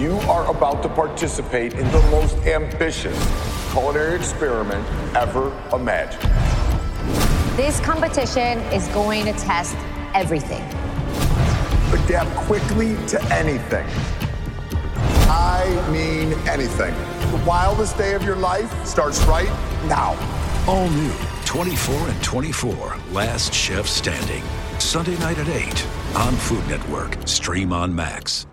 You are about to participate in the most ambitious culinary experiment ever imagined. This competition is going to test everything. Adapt quickly to anything. I mean anything. The wildest day of your life starts right now. All new 24 and 24, Last Chef Standing. Sunday night at 8 on Food Network. Stream on Max.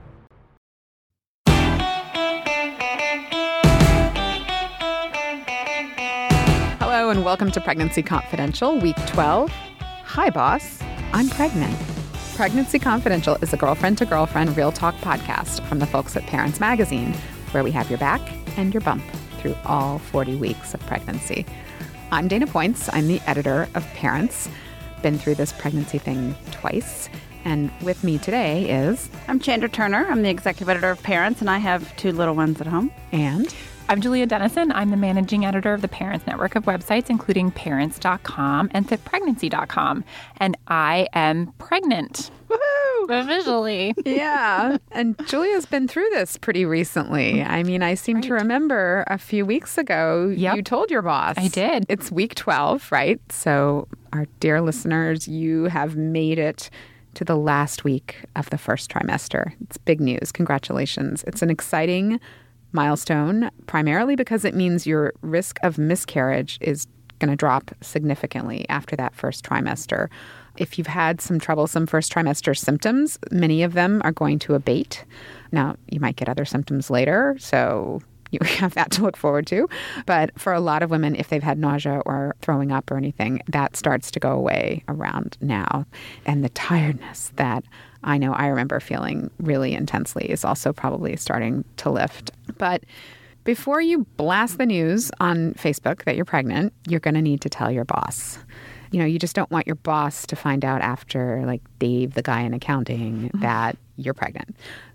Hello and welcome to Pregnancy Confidential, Week 12. Hi, boss. I'm pregnant. Pregnancy Confidential is a girlfriend-to-girlfriend real talk podcast from the folks at Parents Magazine, where we have your back and your bump through all 40 weeks of pregnancy. I'm Dana Points. I'm the editor of Parents. Been through this pregnancy thing twice. And with me today is... I'm Chandra Turner. I'm the executive editor of Parents, and I have 2 little ones at home. And... I'm Julia Dennison. I'm the managing editor of the Parents Network of websites, including Parents.com and FitPregnancy.com. And I am pregnant. Woohoo! Officially. Yeah. And Julia's been through this pretty recently. I mean, I seem to remember a few weeks ago, you told your boss. I did. It's week 12, right? So our dear listeners, you have made it to the last week of the first trimester. It's big news. Congratulations. It's an exciting milestone, primarily because it means your risk of miscarriage is going to drop significantly after that first trimester. If you've had some troublesome first trimester symptoms, many of them are going to abate. Now, you might get other symptoms later, so you have that to look forward to. But for a lot of women, if they've had nausea or throwing up or anything, that starts to go away around now. And the tiredness that I know I remember feeling really intensely is also probably starting to lift. But before you blast the news on Facebook that you're pregnant, you're going to need to tell your boss. You know, you just don't want your boss to find out after, like Dave, the guy in accounting, that you're pregnant.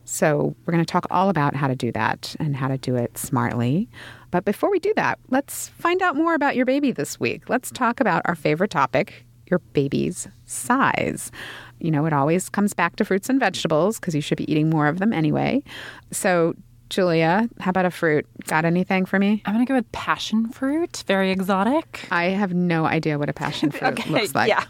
So we're going to talk all about how to do that and how to do it smartly. But before we do that, let's find out more about your baby this week. Let's talk about our favorite topic, your baby's size. You know, it always comes back to fruits and vegetables because you should be eating more of them anyway. So, Julia, how about a fruit? Got anything for me? I'm going to go with passion fruit. Very exotic. I have no idea what a passion fruit looks like. Yeah.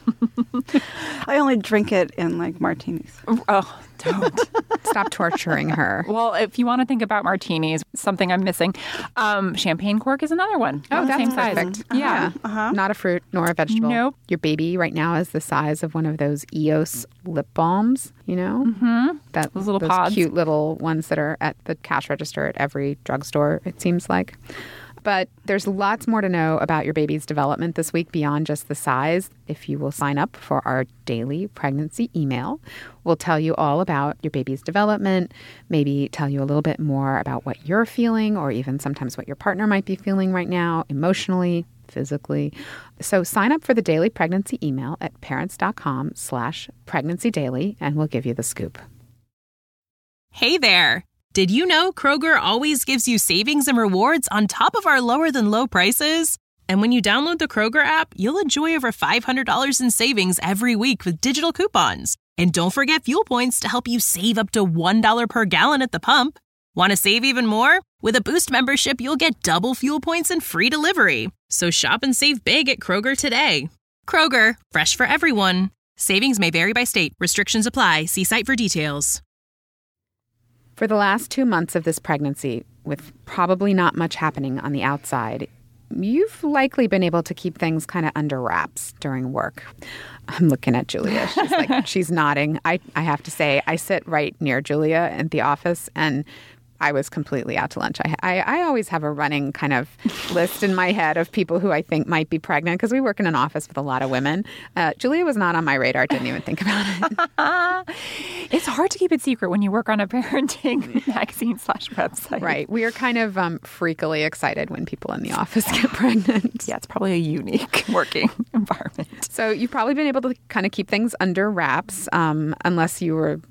I only drink it in, like, martinis. Oh, don't. Stop torturing her. Well, if you want to think about martinis, something I'm missing, champagne cork is another one. Oh, that's same size. perfect. Yeah. Not a fruit nor a vegetable. Nope. Your baby right now is the size of one of those EOS lip balms, you know? Mm-hmm. Those little pods. Cute little ones that are at the cash register at every drugstore, it seems like. But there's lots more to know about your baby's development this week beyond just the size. If you will sign up for our daily pregnancy email, we'll tell you all about your baby's development, maybe tell you a little bit more about what you're feeling or even sometimes what your partner might be feeling right now, emotionally, physically. So sign up for the daily pregnancy email at parents.com/pregnancydaily and we'll give you the scoop. Hey there. Did you know Kroger always gives you savings and rewards on top of our lower than low prices? And when you download the Kroger app, you'll enjoy over $500 in savings every week with digital coupons. And don't forget fuel points to help you save up to $1 per gallon at the pump. Want to save even more? With a Boost membership, you'll get double fuel points and free delivery. So shop and save big at Kroger today. Kroger, fresh for everyone. Savings may vary by state. Restrictions apply. See site for details. For the last 2 months of this pregnancy, with probably not much happening on the outside, you've likely been able to keep things kind of under wraps during work. I'm looking at Julia. She's like, she's nodding. I have to say, I sit right near Julia at the office, and I was completely out to lunch. I always have a running kind of list in my head of people who I think might be pregnant because we work in an office with a lot of women. Julia was not on my radar. Didn't even think about it. It's hard to keep it secret when you work on a parenting magazine/website. Right. We are kind of freakily excited when people in the office get pregnant. Yeah, it's probably a unique working environment. So you've probably been able to kind of keep things under wraps unless you were like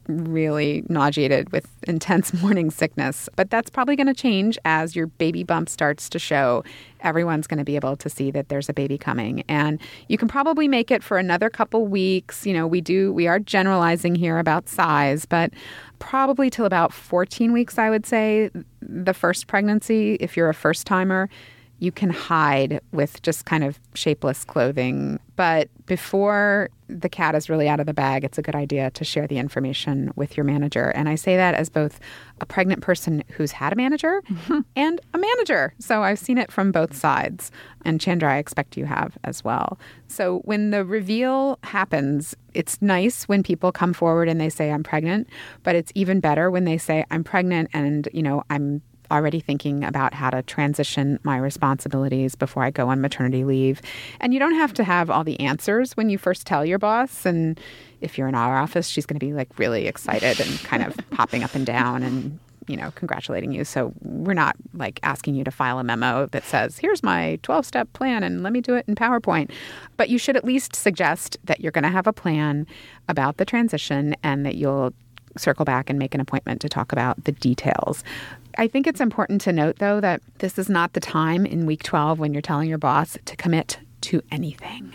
really nauseated with intense morning sickness. But that's probably going to change as your baby bump starts to show. Everyone's going to be able to see that there's a baby coming. And you can probably make it for another couple weeks. You know, we are generalizing here about size, but probably till about 14 weeks, I would say, the first pregnancy, if you're a first timer, you can hide with just kind of shapeless clothing. But before the cat is really out of the bag, it's a good idea to share the information with your manager. And I say that as both a pregnant person who's had a manager and a manager. So I've seen it from both sides. And Chandra, I expect you have as well. So when the reveal happens, it's nice when people come forward and they say, I'm pregnant. But it's even better when they say, I'm pregnant and, you know, I'm already thinking about how to transition my responsibilities before I go on maternity leave. And you don't have to have all the answers when you first tell your boss. And if you're in our office, she's going to be like really excited and kind of popping up and down and, you know, congratulating you. So we're not like asking you to file a memo that says, here's my 12-step plan and let me do it in PowerPoint. But you should at least suggest that you're going to have a plan about the transition and that you'll circle back and make an appointment to talk about the details. I think it's important to note, though, that this is not the time in week 12 when you're telling your boss to commit to anything,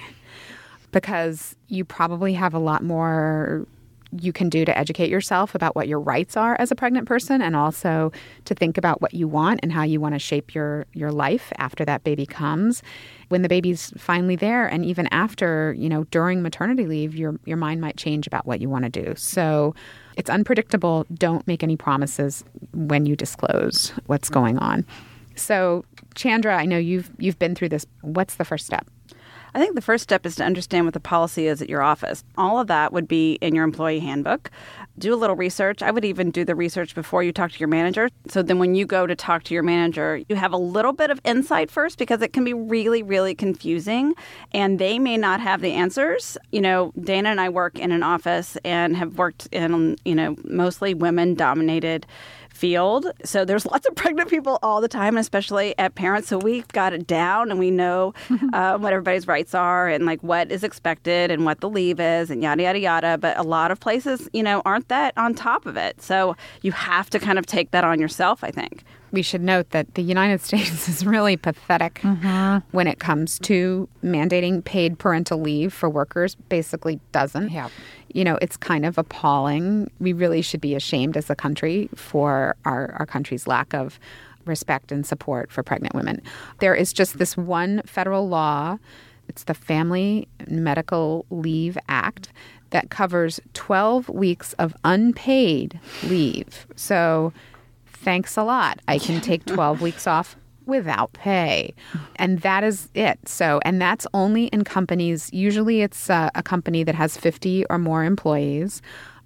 because you probably have a lot more you can do to educate yourself about what your rights are as a pregnant person, and also to think about what you want and how you want to shape your life after that baby comes. When the baby's finally there, and even after, you know, during maternity leave, your mind might change about what you want to do. So it's unpredictable. Don't make any promises when you disclose what's going on. So, Chandra, I know you've been through this. What's the first step? I think the first step is to understand what the policy is at your office. All of that would be in your employee handbook. Do a little research. I would even do the research before you talk to your manager. So then when you go to talk to your manager, you have a little bit of insight first, because it can be really, really confusing and they may not have the answers. You know, Dana and I work in an office and have worked in, you know, mostly women-dominated field. So there's lots of pregnant people all the time, especially at Parents. So we've got it down and we know what everybody's rights are and like what is expected and what the leave is and yada, yada, yada. But a lot of places, you know, aren't that on top of it. So you have to kind of take that on yourself, I think. We should note that the United States is really pathetic when it comes to mandating paid parental leave for workers. Basically doesn't. Yeah. You know, it's kind of appalling. We really should be ashamed as a country for our country's lack of respect and support for pregnant women. There is just this one federal law. It's the Family Medical Leave Act that covers 12 weeks of unpaid leave. So thanks a lot. I can take 12 weeks off without pay. And that is it. So, and that's only in companies. Usually it's a company that has 50 or more employees,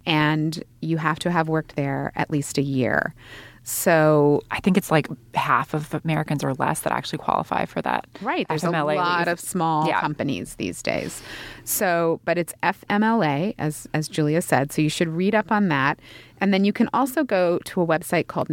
and you have to have worked there at least a year. So I think it's like half of Americans or less that actually qualify for that. Right. There's FMLA a lot leave. of small companies these days. So, but it's FMLA, as Julia said. So you should read up on that. And then you can also go to a website called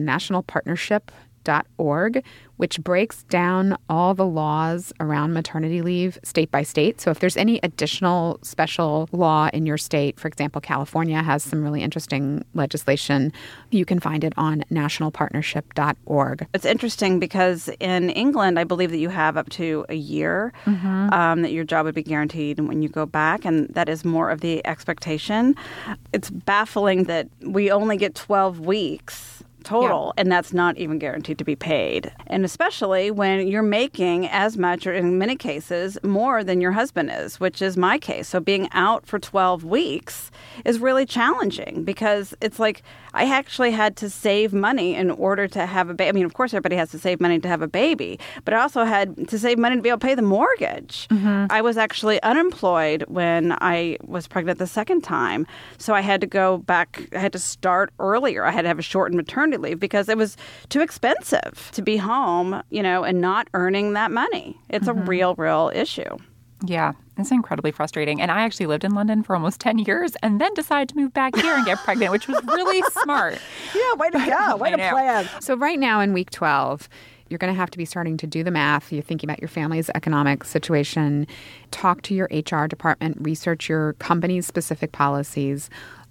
nationalpartnership.org, which breaks down all the laws around maternity leave state by state. So if there's any additional special law in your state, for example, California has some really interesting legislation, you can find it on nationalpartnership.org. It's interesting because in England, I believe that you have up to a year that your job would be guaranteed when you go back, and that is more of the expectation. It's baffling that we only get 12 weeks total, and that's not even guaranteed to be paid. And especially when you're making as much, or in many cases, more than your husband is, which is my case. So being out for 12 weeks is really challenging because it's like I actually had to save money in order to have a baby. I mean, of course, everybody has to save money to have a baby, but I also had to save money to be able to pay the mortgage. I was actually unemployed when I was pregnant the second time. So I had to go back. I had to start earlier. I had to have a shortened maternity leave because it was too expensive to be home, you know, and not earning that money. It's a real issue. Yeah, it's incredibly frustrating. And I actually lived in London for almost 10 years and then decided to move back here and get pregnant, which was really smart. Yeah, way to go. Way to plan. So right now in week 12, you're going to have to be starting to do the math. You're thinking about your family's economic situation. Talk to your HR department. Research your company's specific policies.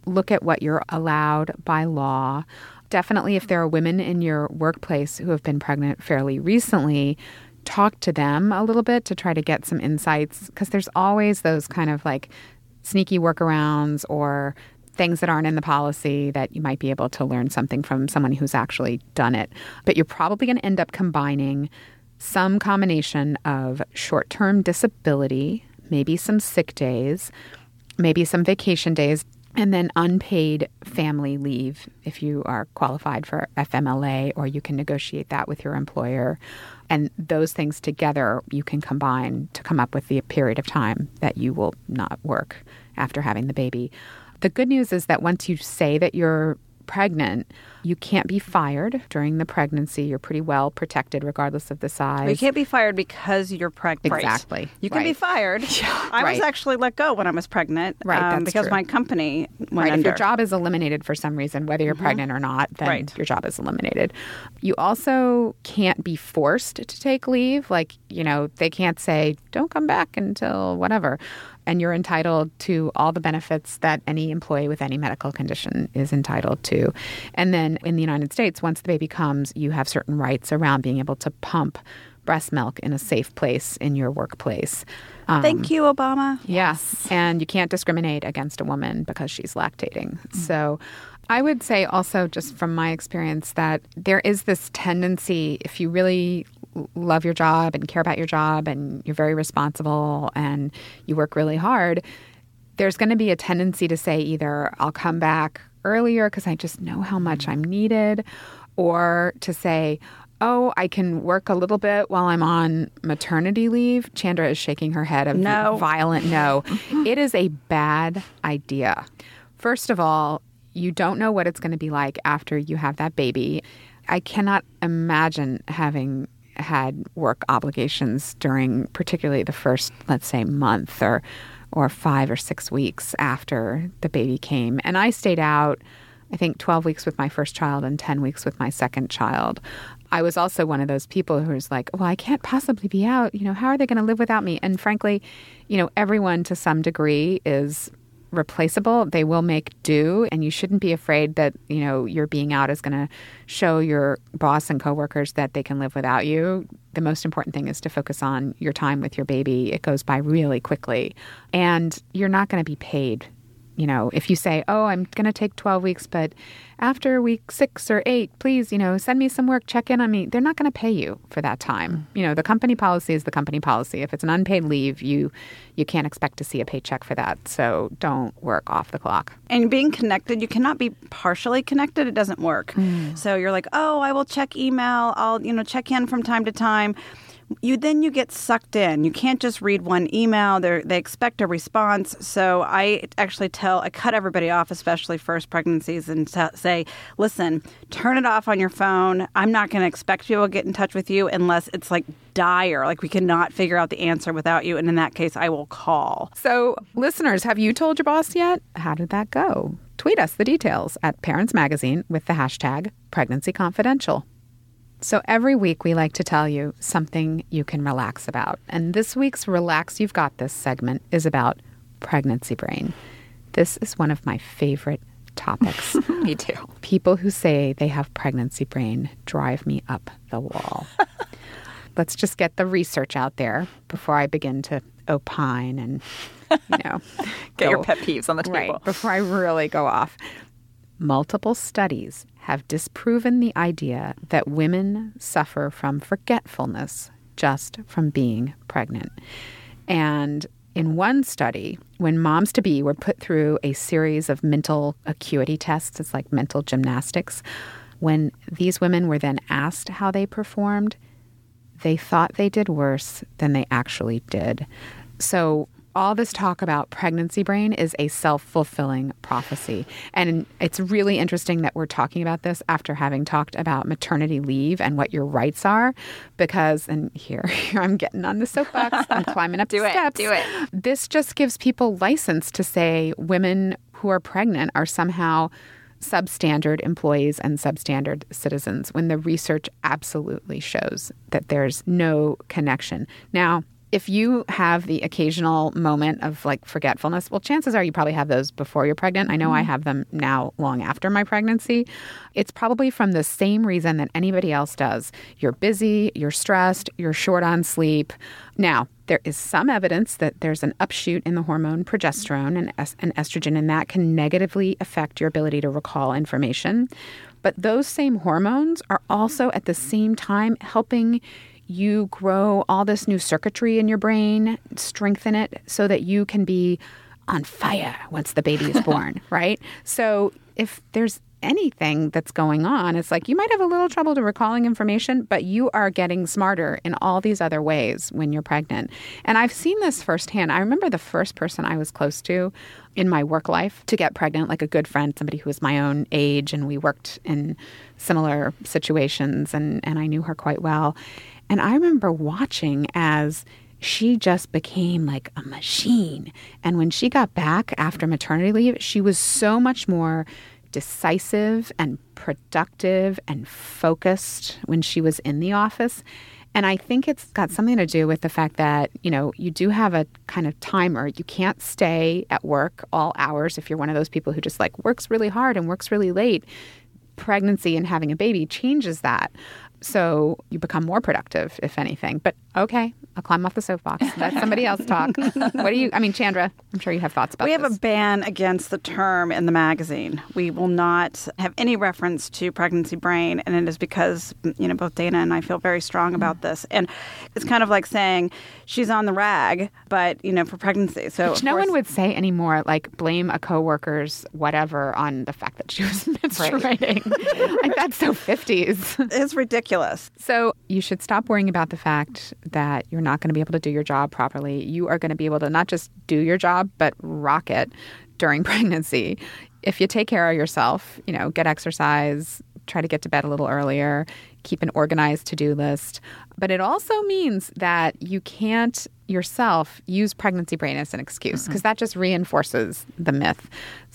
look at what you're allowed by law. Definitely, if there are women in your workplace who have been pregnant fairly recently, talk to them a little bit to try to get some insights, because there's always those kind of like sneaky workarounds or things that aren't in the policy that you might be able to learn something from someone who's actually done it. But you're probably going to end up combining some combination of short-term disability, maybe some sick days, maybe some vacation days, and then unpaid family leave if you are qualified for FMLA, or you can negotiate that with your employer. And those things together you can combine to come up with the period of time that you will not work after having the baby. The good news is that once you say that you're pregnant, you can't be fired during the pregnancy. You're pretty well protected regardless of the size. You can't be fired because you're pregnant. Exactly. You can be fired. I was actually let go when I was pregnant because true. my company went If under. your job is eliminated for some reason, whether you're pregnant or not, then your job is eliminated. You also can't be forced to take leave. Like, they can't say, don't come back until whatever. And you're entitled to all the benefits that any employee with any medical condition is entitled to. And then in the United States, once the baby comes, you have certain rights around being able to pump breast milk in a safe place in your workplace. Thank you, Obama. Yes. And you can't discriminate against a woman because she's lactating. So I would say also, just from my experience, that there is this tendency, if you really love your job and care about your job and you're very responsible and you work really hard, there's going to be a tendency to say either I'll come back earlier because I just know how much I'm needed, or to say, oh, I can work a little bit while I'm on maternity leave. Chandra is shaking her head of violent no. It is a bad idea. First of all, you don't know what it's going to be like after you have that baby. I cannot imagine having had work obligations during particularly the first, let's say, month or 5 or 6 weeks after the baby came. And I stayed out, I think, 12 weeks with my first child and 10 weeks with my second child. I was also one of those people who was like, well, I can't possibly be out. How are they going to live without me? And frankly, everyone to some degree is replaceable. They will make do, and you shouldn't be afraid that, your being out is going to show your boss and coworkers that they can live without you. The most important thing is to focus on your time with your baby. It goes by really quickly, and you're not going to be paid. If you say, oh, I'm going to take 12 weeks, but after week 6 or 8, please, send me some work, check in on me. They're not going to pay you for that time. The company policy is the company policy. If it's an unpaid leave, you can't expect to see a paycheck for that. So don't work off the clock. And being connected, you cannot be partially connected. It doesn't work. So you're like, oh, I will check email. I'll, check in from time to time. You get sucked in. You can't just read one email. They expect a response. So I actually I cut everybody off, especially first pregnancies, and say, listen, turn it off on your phone. I'm not going to expect people to get in touch with you unless it's like dire, like we cannot figure out the answer without you. And in that case, I will call. So listeners, have you told your boss yet? How did that go? Tweet us the details at Parents Magazine with the hashtag PregnancyConfidential. So every week we like to tell you something you can relax about. And this week's Relax You've Got This segment is about pregnancy brain. This is one of my favorite topics. Me too. People who say they have pregnancy brain drive me up the wall. Let's just get the research out there before I begin to opine and, get your pet peeves on the table. Right, before I really go off. Multiple studies have disproven the idea that women suffer from forgetfulness just from being pregnant. And in one study, when moms-to-be were put through a series of mental acuity tests, it's like mental gymnastics, when these women were then asked how they performed, they thought they did worse than they actually did. So all this talk about pregnancy brain is a self-fulfilling prophecy. And it's really interesting that we're talking about this after having talked about maternity leave and what your rights are, because, and here I'm getting on the soapbox, I'm climbing up the steps. Do it. This just gives people license to say women who are pregnant are somehow substandard employees and substandard citizens, when the research absolutely shows that there's no connection. Now, if you have the occasional moment of like forgetfulness, well, chances are you probably have those before you're pregnant. I know I have them now long after my pregnancy. It's probably from the same reason that anybody else does. You're busy, you're stressed, you're short on sleep. Now, there is some evidence that there's an upshoot in the hormone progesterone and estrogen, and that can negatively affect your ability to recall information. But those same hormones are also at the same time helping you grow all this new circuitry in your brain, strengthen it so that you can be on fire once the baby is born, right? So if there's anything that's going on, it's like you might have a little trouble to recalling information, but you are getting smarter in all these other ways when you're pregnant. And I've seen this firsthand. I remember the first person I was close to in my work life to get pregnant, like a good friend, somebody who was my own age, and we worked in similar situations, and I knew her quite well. And I remember watching as she just became like a machine. And when she got back after maternity leave, she was so much more decisive and productive and focused when she was in the office. And I think it's got something to do with the fact that, you know, you do have a kind of timer. You can't stay at work all hours if you're one of those people who just like works really hard and works really late. Pregnancy and having a baby changes that. So you become more productive, if anything. But okay, I'll climb off the soapbox. Let somebody else talk. Chandra, I'm sure you have thoughts about this. We have a ban against the term in the magazine. We will not have any reference to pregnancy brain, and it is because, you know, both Dana and I feel very strong about this. And it's kind of like saying she's on the rag, but, you know, for pregnancy. So which no one would say anymore, like blame a coworker's whatever on the fact that she was menstruating. Like that's so 50s. It's ridiculous. So you should stop worrying about the fact that you're not going to be able to do your job properly. You are going to be able to not just do your job, but rock it during pregnancy. If you take care of yourself, you know, get exercise, try to get to bed a little earlier, keep an organized to-do list. But it also means that you can't yourself use pregnancy brain as an excuse, because that just reinforces the myth.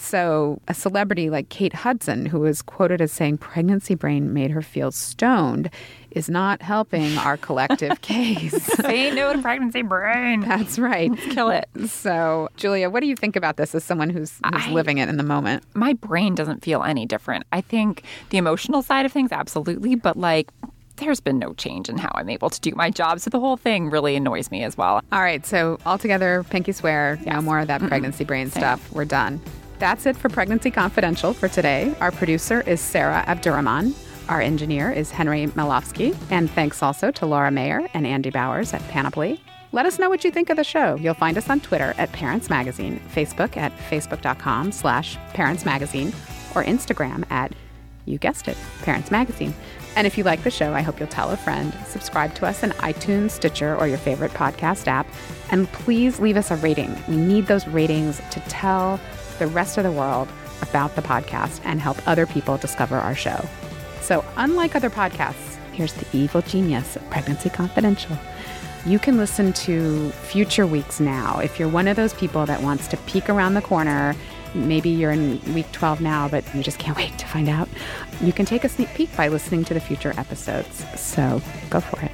So a celebrity like Kate Hudson, who is quoted as saying pregnancy brain made her feel stoned, is not helping our collective case. Say no to pregnancy brain. That's right. Let's kill it. So, Julia, what do you think about this as someone who's living it in the moment? My brain doesn't feel any different. I think the emotional side of things, absolutely, but like there's been no change in how I'm able to do my job. So the whole thing really annoys me as well. All right. So altogether, pinky swear, no more of that pregnancy brain stuff. We're done. That's it for Pregnancy Confidential for today. Our producer is Sarah Abdurrahman. Our engineer is Henry Malofsky. And thanks also to Laura Mayer and Andy Bowers at Panoply. Let us know what you think of the show. You'll find us on Twitter at Parents Magazine, Facebook at facebook.com/Parents Magazine, or Instagram at, you guessed it, Parents Magazine. And if you like the show, I hope you'll tell a friend. Subscribe to us in iTunes, Stitcher, or your favorite podcast app. And please leave us a rating. We need those ratings to tell the rest of the world about the podcast and help other people discover our show. So unlike other podcasts, here's the evil genius of Pregnancy Confidential. You can listen to future weeks now. If you're one of those people that wants to peek around the corner, maybe you're in week 12 now, but you just can't wait to find out, you can take a sneak peek by listening to the future episodes. So go for it.